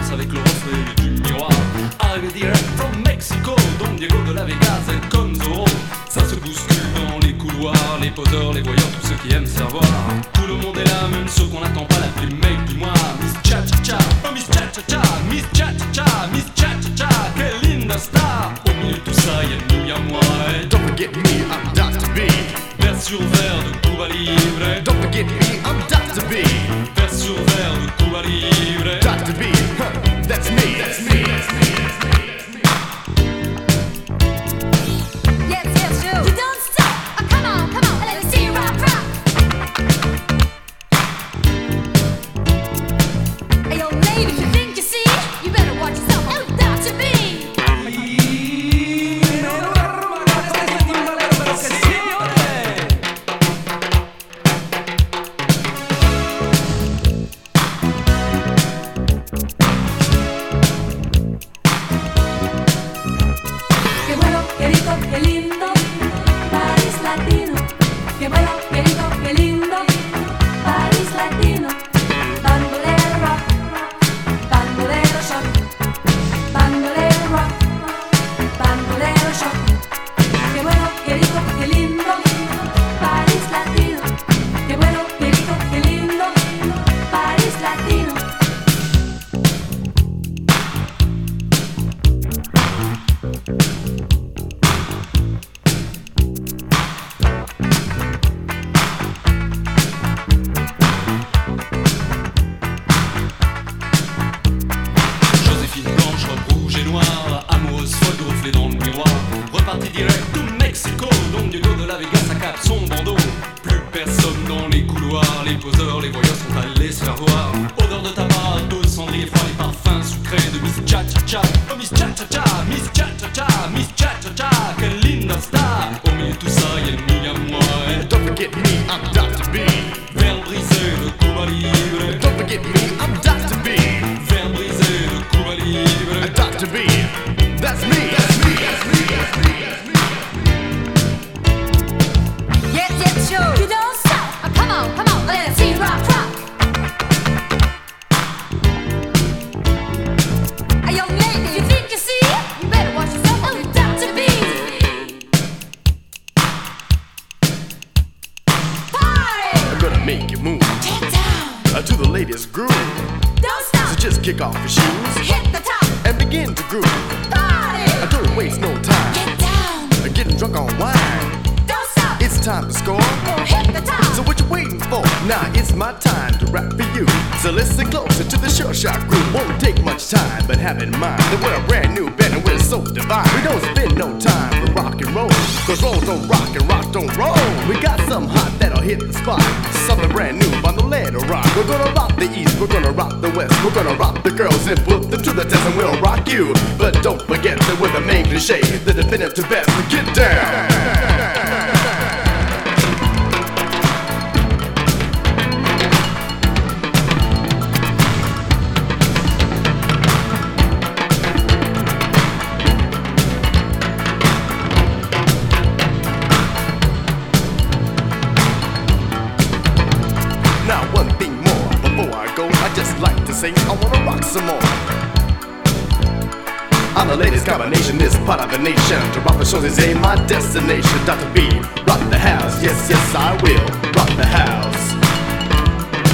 danse avec le reflet du miroir. Arrivé direct from Mexico, Don Diego de la Vegas, elle comme Zorro. Ça se bouscule dans les couloirs, les poseurs, les voyeurs, tous ceux qui aiment savoir. Tout le monde est là, même ceux qu'on n'attend pas, l'appeler mec du mois. Miss Cha-Cha-Cha, oh Miss Cha-Cha-Cha, Miss Cha-Cha-Cha, Miss Cha-Cha-Cha, quelle linda star. Au milieu de tout ça, y'a nous, y'a moi. Don't forget me, I'm Dr. B. Vers sur verre de Cuba Libre. Don't forget me, I'm Dr. B. Vers sur verre de Cuba Libre. Dr. B, huh, that's me, that's me, that's me, that's me. Yes, yes, you don't stop. Oh, come on, let me see you rock, rock. Hey, yo, lady, you think you see? You better watch yourself. Oh, Dr. B. Qué bueno, qué rico, qué lindo, País Latino. Qué bueno, qué rico, qué lindo, País Latino. Bandolero rock, bandolero shock, bandolero rock, bandolero shock. Qué bueno, qué rico, qué lindo, País Latino. Qué bueno, qué rico, qué lindo, País Latino. Joséphine blanche, robe rouge et noire, amoureuse folle de reflet dans le miroir. Reparti direct to Mexico, Don Diego de la Vegas, ça capte son bandeau. Plus personne dans les couloirs, les poseurs, les voyeurs sont allés se faire voir. Odeur de tabac, de cendrier froid, les parfums sucrés de Miss Cha-Cha-Cha. Oh Miss Cha-Cha-Cha, Miss Cha-Cha-Cha, Miss Cha-Cha-Cha, quelle linda star. Au milieu de tout ça, y'a nous, y'a moi. Don't forget me, I'm Dr. B. Verre brisé de Cuba Libre. Don't forget me, I'm Dr. B. Verre brisé de Cuba Libre. Dr. B, that's me, that's me, that's me, that's me, that's me. Yes, yes, you. You don't stop. Oh, come on, let me see you rock, rock. Hey, yo, lady, you think you see? You better watch yourself. Oh, Dr. B. Party. I'm gonna make you move Get down. to the latest groove. Don't stop. So just kick off your shoes Hit the top. and begin to groove. Party. Don't waste no time Get down. getting drunk on wine. Don't stop. It's time to score. Go hit the top. So what you waiting for? Now it's my time to rap for you. So listen closer to the Sure Shot groove. Won't take much time, but have in mind that we're a brand new band and we're so divine. We don't spend no time for rock and roll, cause roll don't rock and rock don't roll. We got something hot that'll hit the spot. Something brand new on the lead or rock. We're gonna rock the east, we're gonna rock the west. We're gonna rock the girls and put them to the test, and we'll rock you. But don't forget that we're the main cliche, the definitive best. Get down. Now one thing more, before I go, I just like to say I wanna rock some more. I'm the latest combination, this part of the nation. To rock the shows is my destination. Dr. B, rock the house, yes, yes I will, rock the house.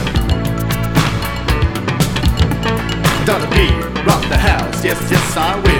Dr. B, rock the house, yes, yes I will.